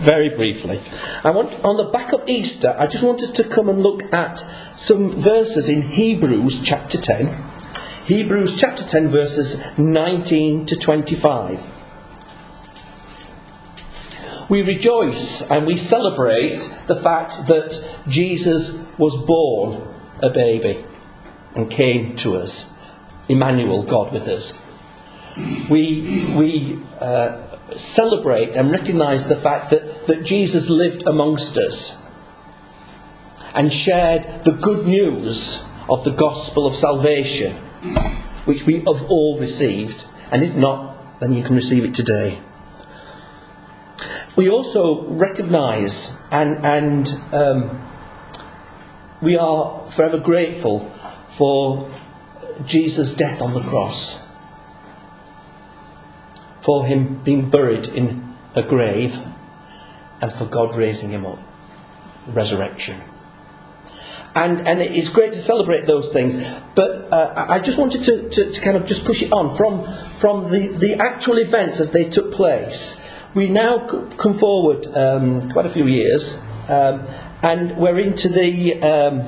very briefly. On the back of Easter, I just want us to come and look at some verses in Hebrews chapter 10. Hebrews chapter 10 verses 19 to 25. We rejoice and we celebrate the fact that Jesus was born a baby and came to us. Emmanuel, God with us. We celebrate and recognise the fact that Jesus lived amongst us and shared the good news of the gospel of salvation, which we have all received, and if not, then you can receive it today. We also recognise and we are forever grateful for Jesus' death on the cross, for him being buried in a grave, and for God raising him up, resurrection. And it is great to celebrate those things, but I just wanted to kind of just push it on from the actual events as they took place. We now come forward quite a few years, and we're into the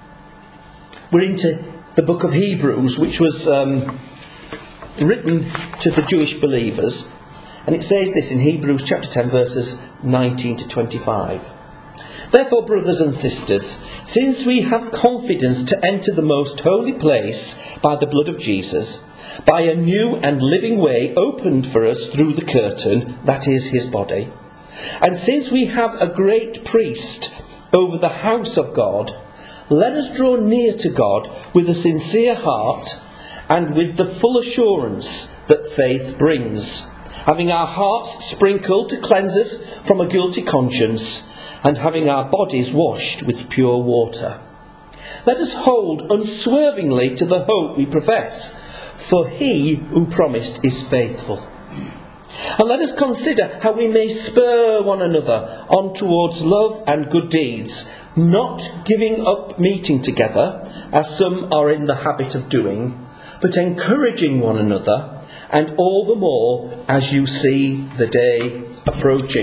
book of Hebrews, which was written to the Jewish believers, and it says this in Hebrews chapter 10 verses 19 to 25. Therefore, brothers and sisters, since we have confidence to enter the most holy place by the blood of Jesus, by a new and living way opened for us through the curtain, that is his body, and since we have a great priest over the house of God, let us draw near to God with a sincere heart and with the full assurance that faith brings, having our hearts sprinkled to cleanse us from a guilty conscience, and having our bodies washed with pure water. Let us hold unswervingly to the hope we profess, for he who promised is faithful. And let us consider how we may spur one another on towards love and good deeds, not giving up meeting together, as some are in the habit of doing, but encouraging one another, and all the more as you see the day approaching.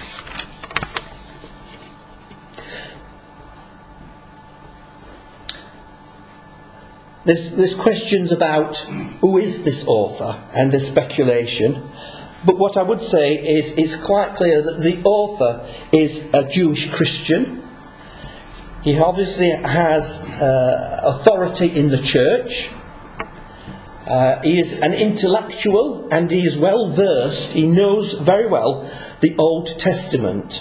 There's questions about who is this author, and there's speculation. But what I would say is it's quite clear that the author is a Jewish Christian. He obviously has authority in the church. He is an intellectual, and he is well versed. He knows very well the Old Testament.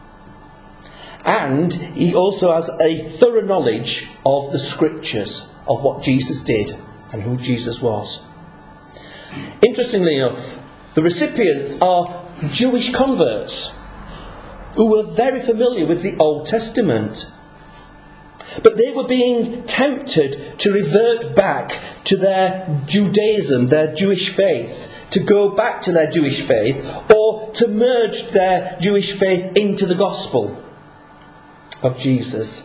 And he also has a thorough knowledge of the scriptures, of what Jesus did and who Jesus was. Interestingly enough, the recipients are Jewish converts who were very familiar with the Old Testament. But they were being tempted to revert back to their Judaism, their Jewish faith, to go back to their Jewish faith, or to merge their Jewish faith into the gospel of Jesus.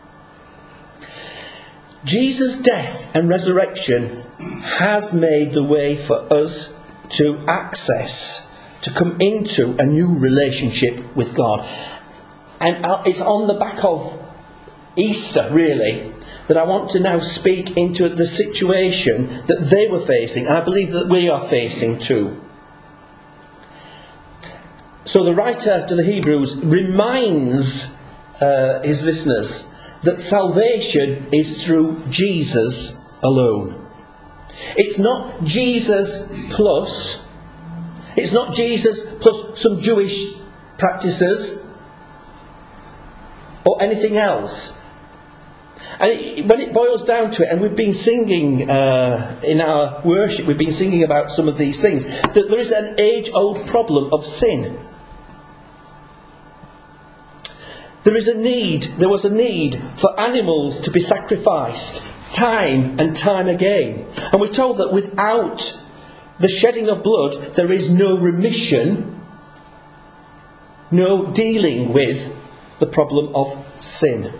Jesus' death and resurrection has made the way for us to access, to come into a new relationship with God. And it's on the back of Easter, really, that I want to now speak into the situation that they were facing, and I believe that we are facing too. So the writer to the Hebrews reminds his listeners that salvation is through Jesus alone. It's not Jesus plus. It's not Jesus plus some Jewish practices or anything else. And when it boils down to it, and we've been singing in our worship, we've been singing about some of these things, that there is an age-old problem of sin. There was a need for animals to be sacrificed time and time again. And we're told that without the shedding of blood, there is no remission, no dealing with the problem of sin.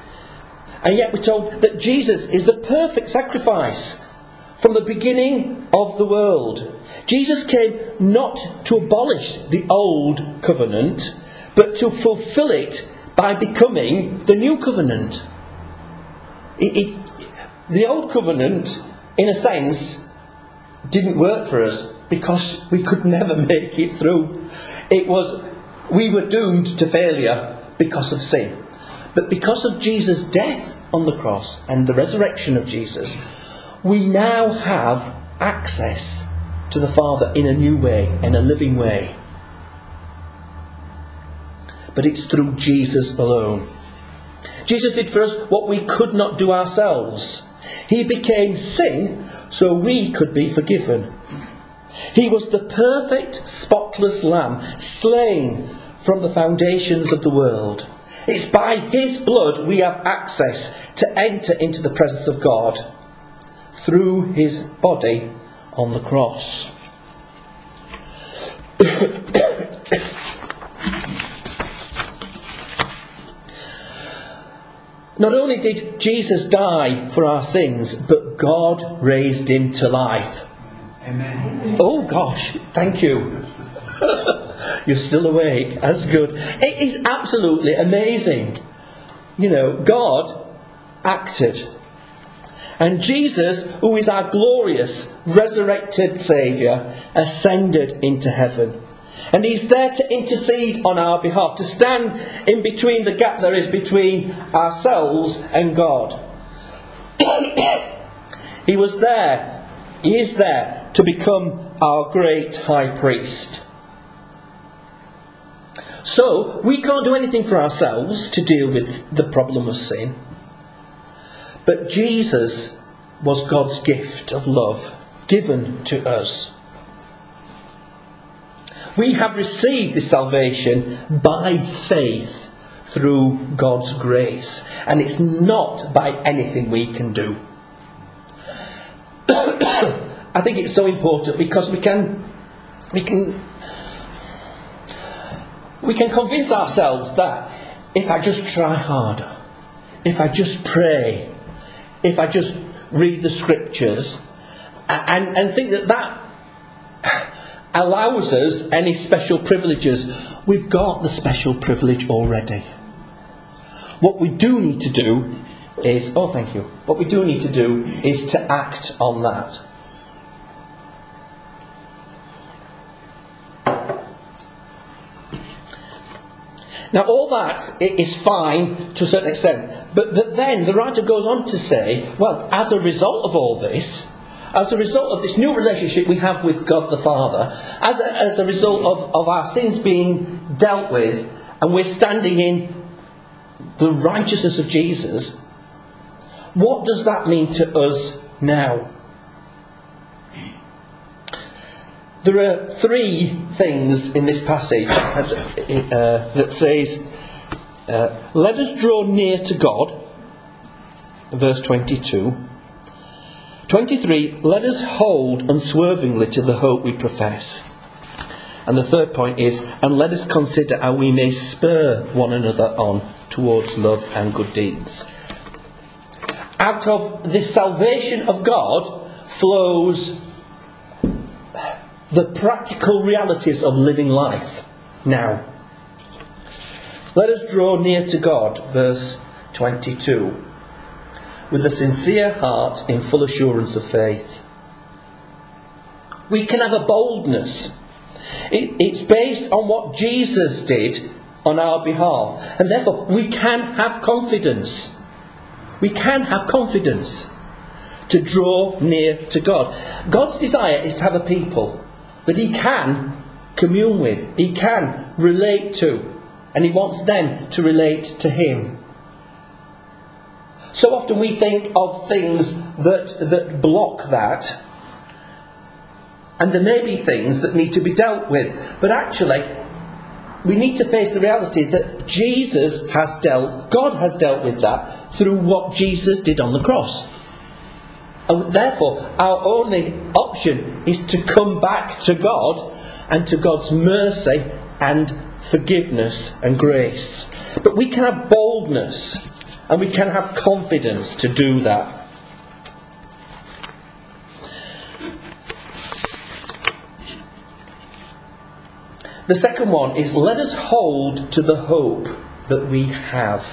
And yet we're told that Jesus is the perfect sacrifice from the beginning of the world. Jesus came not to abolish the old covenant, but to fulfill it by becoming the new covenant. The old covenant, in a sense, didn't work for us because we could never make it through. We were doomed to failure because of sin. But because of Jesus' death on the cross and the resurrection of Jesus, we now have access to the Father in a new way, in a living way. But it's through Jesus alone. Jesus did for us what we could not do ourselves. He became sin so we could be forgiven. He was the perfect, spotless lamb, slain from the foundations of the world. It's by his blood we have access to enter into the presence of God through his body on the cross. Not only did Jesus die for our sins, but God raised him to life. Amen. Oh gosh, thank you. You're still awake. That's good. It is absolutely amazing. God acted. And Jesus, who is our glorious, resurrected Saviour, ascended into heaven. And he's there to intercede on our behalf, to stand in between the gap there is between ourselves and God. He was there. He is there to become our great high priest. So, we can't do anything for ourselves to deal with the problem of sin. But Jesus was God's gift of love given to us. We have received this salvation by faith through God's grace. And it's not by anything we can do. I think it's so important because we can convince ourselves that if I just try harder, if I just pray, if I just read the scriptures, and think that allows us any special privileges. We've got the special privilege already. What we do need to do is, what we do need to do is to act on that. Now all that is fine to a certain extent, but then the writer goes on to say, well, as a result of all this, as a result of this new relationship we have with God the Father, as a result of our sins being dealt with, and we're standing in the righteousness of Jesus, what does that mean to us now? There are three things in this passage that says, let us draw near to God, verse 22. 23, let us hold unswervingly to the hope we profess. And the third point is, and let us consider how we may spur one another on towards love and good deeds. Out of this salvation of God flows the practical realities of living life now. Let us draw near to God, verse 22, with a sincere heart in full assurance of faith. We can have a boldness. It's based on what Jesus did on our behalf, and therefore we can have confidence. We can have confidence to draw near to God. God's desire is to have a people that he can commune with, he can relate to, and he wants them to relate to him. So often we think of things that block that, and there may be things that need to be dealt with, but actually we need to face the reality that God has dealt with that through what Jesus did on the cross. And therefore, our only option is to come back to God and to God's mercy and forgiveness and grace. But we can have boldness and we can have confidence to do that. The second one is, let us hold to the hope that we have.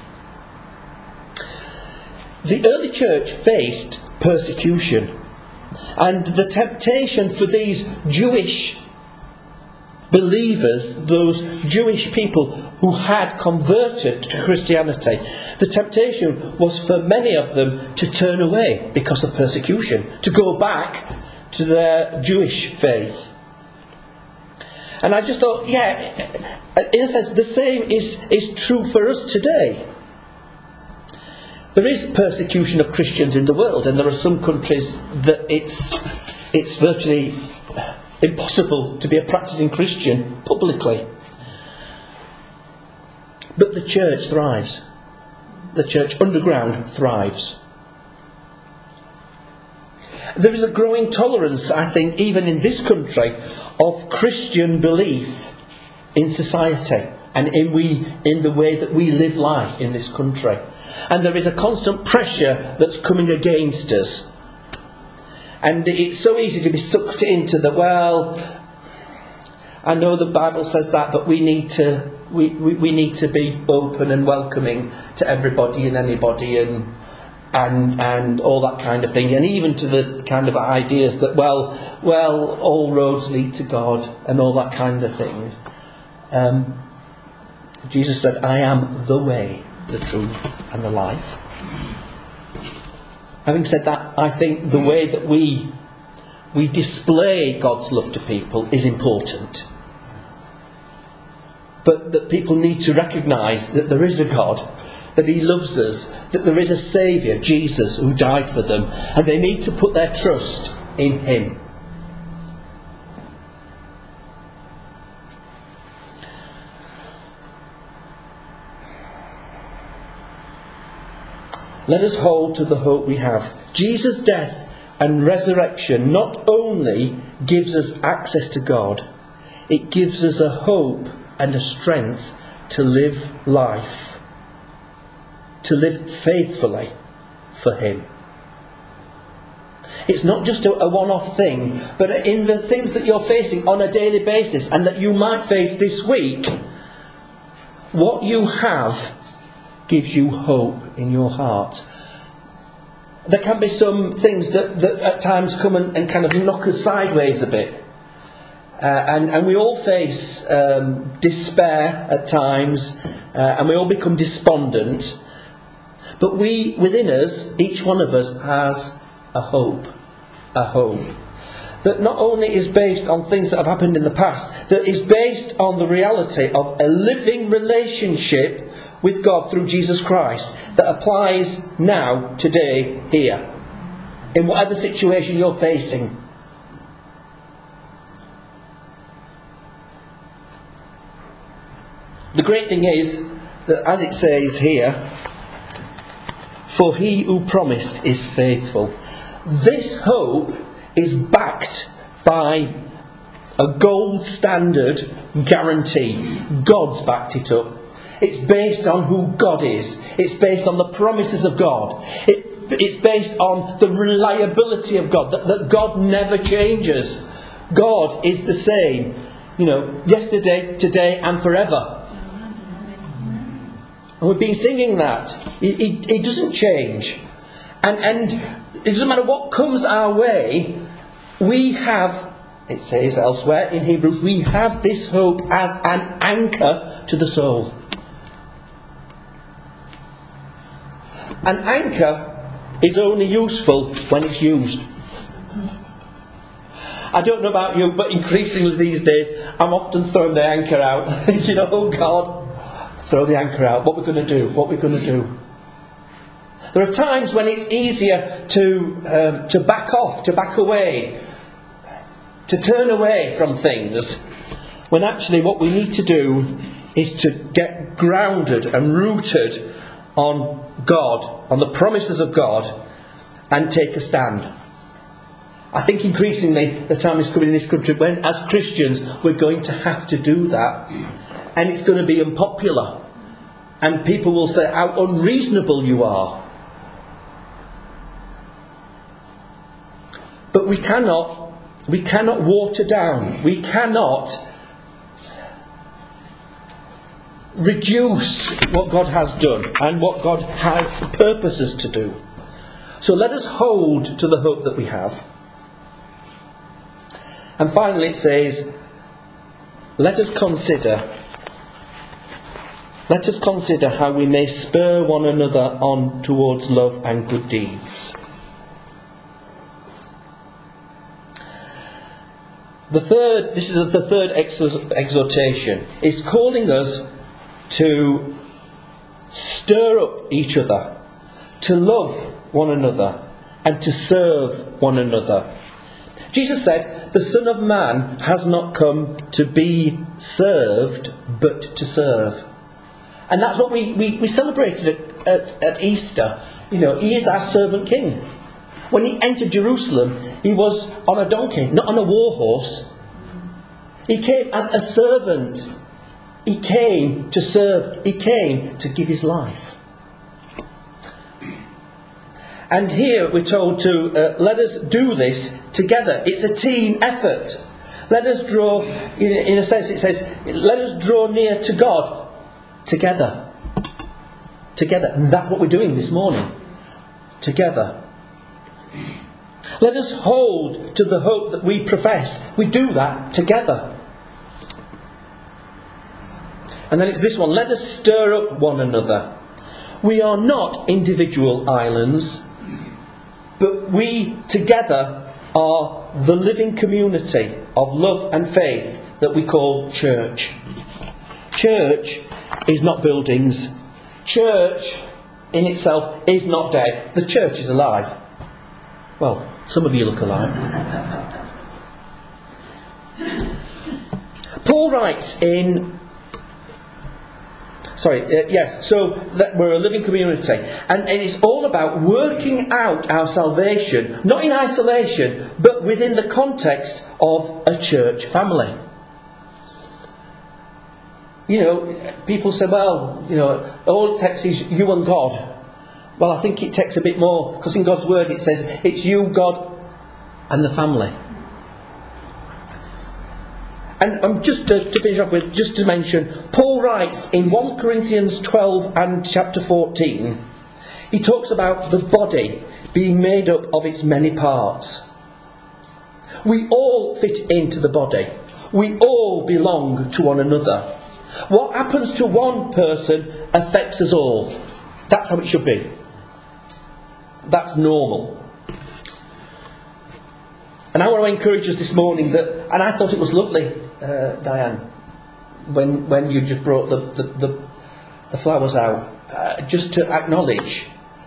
The early church faced persecution, and the temptation for these Jewish believers, those Jewish people who had converted to Christianity, the temptation was for many of them to turn away because of persecution, to go back to their Jewish faith. And I just thought, yeah, in a sense, the same is true for us today. There is persecution of Christians in the world, and there are some countries that it's virtually impossible to be a practicing Christian publicly. But the church thrives. The church underground thrives. There is a growing tolerance, I think, even in this country, of Christian belief in society and in the way that we live life in this country. And there is a constant pressure that's coming against us. And it's so easy to be sucked into the, well, I know the Bible says that, but we need to be open and welcoming to everybody and anybody and all that kind of thing, and even to the kind of ideas that well all roads lead to God and all that kind of thing. Jesus said, I am the way, the truth and the life. Having said that, I think the way that we display God's love to people is important. But that people need to recognise that there is a God, that He loves us, that there is a Saviour, Jesus, who died for them, and they need to put their trust in Him. Let us hold to the hope we have. Jesus' death and resurrection not only gives us access to God, it gives us a hope and a strength to live life, to live faithfully for Him. It's not just a one-off thing, but in the things that you're facing on a daily basis and that you might face this week, what you have gives you hope in your heart. There can be some things that at times come and kind of knock us sideways a bit. And we all face despair at times, and we all become despondent. But within us, each one of us has a hope that not only is based on things that have happened in the past, that is based on the reality of a living relationship with God through Jesus Christ that applies now, today, here, in whatever situation you're facing. The great thing is that, as it says here, for He who promised is faithful. This hope is backed by a gold standard guarantee. God's backed it up. It's based on who God is. It's based on the promises of God. It's based on the reliability of God, that God never changes. God is the same, yesterday, today and forever. And we've been singing that. He doesn't change. And it doesn't matter what comes our way, we have, it says elsewhere in Hebrews, we have this hope as an anchor to the soul. An anchor is only useful when it's used. I don't know about you, but increasingly these days, I'm often throwing the anchor out, thinking, oh God, throw the anchor out. What we're going to do? What we're going to do? There are times when it's easier to back off, to back away, to turn away from things, when actually what we need to do is to get grounded and rooted on God, on the promises of God, and take a stand. I think increasingly the time is coming in this country when, as Christians, we're going to have to do that. And it's going to be unpopular. And people will say how unreasonable you are. But we cannot water down. We cannot reduce what God has done and what God purposes to do. So let us hold to the hope that we have. And finally it says, let us consider how we may spur one another on towards love and good deeds. This is the third exhortation, is calling us to stir up each other, to love one another, and to serve one another. Jesus said, the Son of Man has not come to be served, but to serve. And that's what we celebrated at Easter. You know, he is our servant king. When he entered Jerusalem, he was on a donkey, not on a war horse. He came as a servant. He came to serve. He came to give his life. And here we're told to let us do this together. It's a team effort. Let us draw, in a sense it says, let us draw near to God together. Together. And that's what we're doing this morning. Together. Let us hold to the hope that we profess. We do that together. And then it's this one. Let us stir up one another. We are not individual islands, but we together are the living community of love and faith that we call church. Church is not buildings. Church in itself is not dead. The church is alive. Well, some of you look alive. Paul writes in... so that we're a living community. And it's all about working out our salvation, not in isolation, but within the context of a church family. You know, people say, well, you know, all it takes is you and God. Well, I think it takes a bit more, because in God's word it says it's you, God, and the family. And just to finish off with, just to mention, Paul writes in 1 Corinthians 12 and chapter 14, he talks about the body being made up of its many parts. We all fit into the body. We all belong to one another. What happens to one person affects us all. That's how it should be. That's normal. And I want to encourage us this morning that, and I thought it was lovely, Diane, when you just brought the flowers out, just to acknowledge,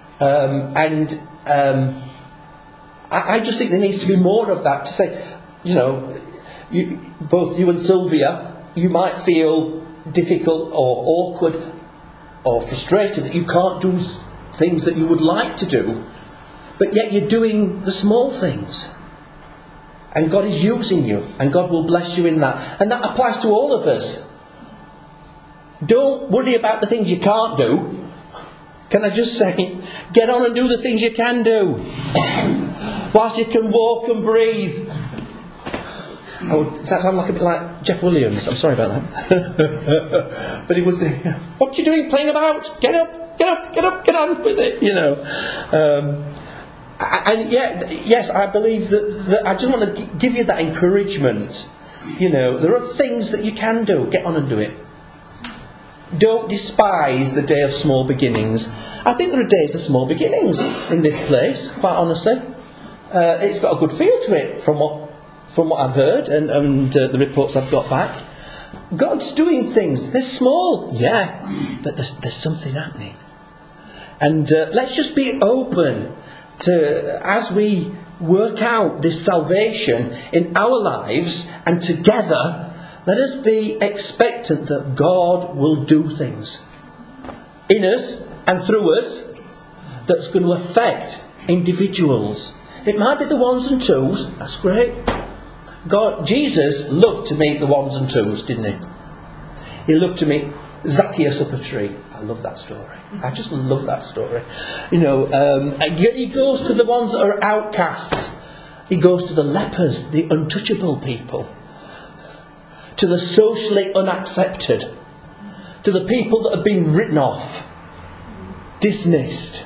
I just think there needs to be more of that, to say, you know, both you and Sylvia, you might feel difficult or awkward or frustrated that you can't do things that you would like to do, but yet you're doing the small things. And God is using you, and God will bless you in that. And that applies to all of us. Don't worry about the things you can't do. Can I just say, get on and do the things you can do. Whilst you can walk and breathe. Oh, does that sound like a bit like Jeff Williams? I'm sorry about that. But he was, what you doing playing about? Get up, get up, get up, get on with it, you know. And yes, I believe that I just want to give you that encouragement. You know, there are things that you can do. Get on and do it. Don't despise the day of small beginnings. I think there are days of small beginnings in this place, quite honestly. It's got a good feel to it from what I've heard and the reports I've got back. God's doing things. They're small, yeah, but there's something happening. And let's just be open to, as we work out this salvation in our lives, and together, let us be expectant that God will do things in us and through us that's going to affect individuals. It might be the ones and twos, that's great. Jesus loved to meet the ones and twos, didn't he? He loved to meet Zacchaeus up a tree. I love that story. I just love that story. You know, he goes to the ones that are outcast. He goes to the lepers, the untouchable people, to the socially unaccepted, to the people that have been written off, dismissed.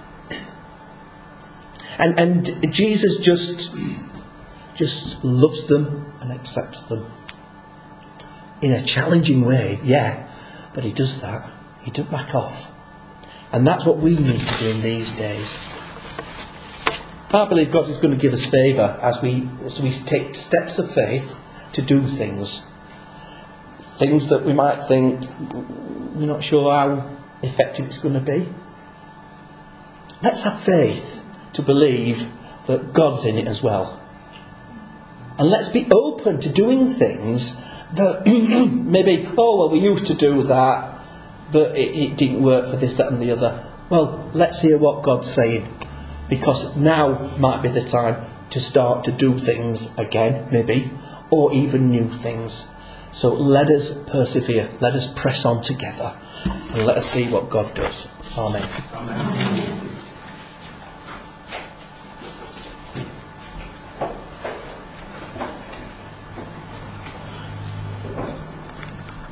And Jesus just loves them and accepts them. In a challenging way, yeah, but he does that. He doesn't back off. And that's what we need to do in these days. I believe God is going to give us favour as we take steps of faith to do things. Things that we might think we're not sure how effective it's going to be. Let's have faith to believe that God's in it as well. And let's be open to doing things that maybe, we used to do that, but it didn't work for this, that and the other. Well, let's hear what God's saying. Because now might be the time to start to do things again, maybe, or even new things. So let us persevere, let us press on together, and let us see what God does. Amen.